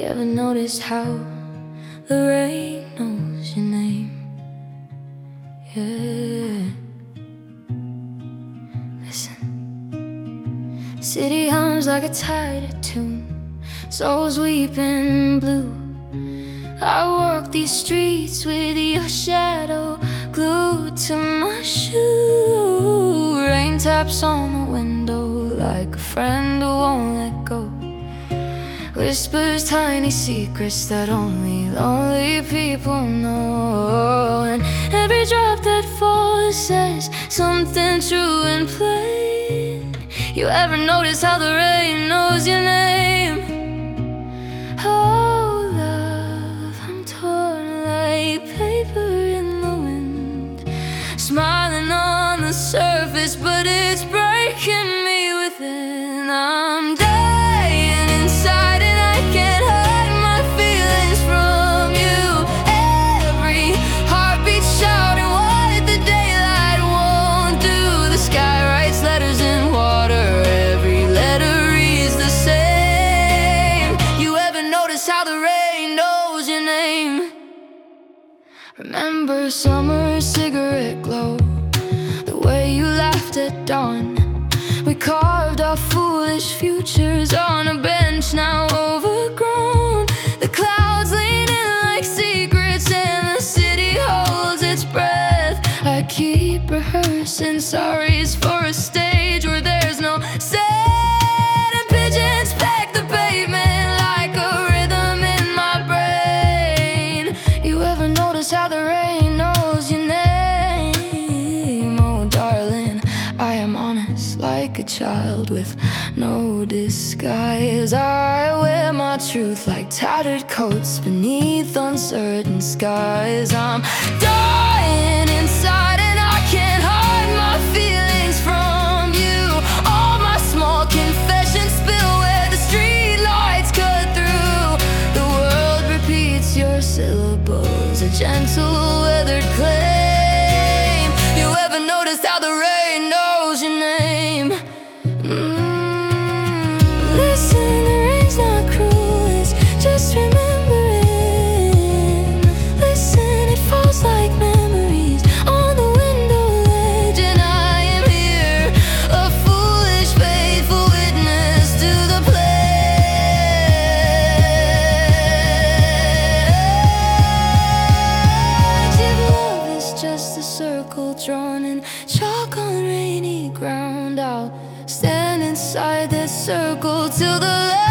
ever noticed how the rain knows your name? Yeah. Listen. City hums like a tired tune, souls weeping blue. I walk these streets with your shadow glued to my shoe. Rain taps on the window like a friend who won't let go. Whispers tiny secrets that only lonely people know. And every drop that falls says something true and plain. You ever notice how the rain knows your name? Oh, love, I'm torn like paper in the wind, smiling on the surface, but it's breaking me within. I'm dying inside and I can't hide my feelings from you. Every heartbeat shouting what the daylight won't do. The sky writes letters in water, every letter reads the same. You ever notice how the rain knows your name? Remember summer cigarette glow, the way you laughed at dawn. We carved our foolish futures on a bench now overgrown. The clouds lean in like secrets and the city holds its breath. I keep rehearsing sorries for a stage where there's no set. And pigeons peck the pavement like a rhythm in my brain. You ever notice how the rain knows your name? Oh darling, I am honest like a child with no disguise. I wear my truth like tattered coats beneath uncertain skies. I'm dying inside and I can't hide my feelings from you. All my small confessions spill where the street lights cut through. The world repeats your syllables, a gentle weathered claim. You ever notice how the rain knows your name? Listen, the rain's not cruel, it's just remembering. Listen, it falls like memories on the window ledge. And I am here, a foolish, faithful witness to the pledge. If love is just a circle drawn in chalk on rainy ground, I'll stand inside that circle till the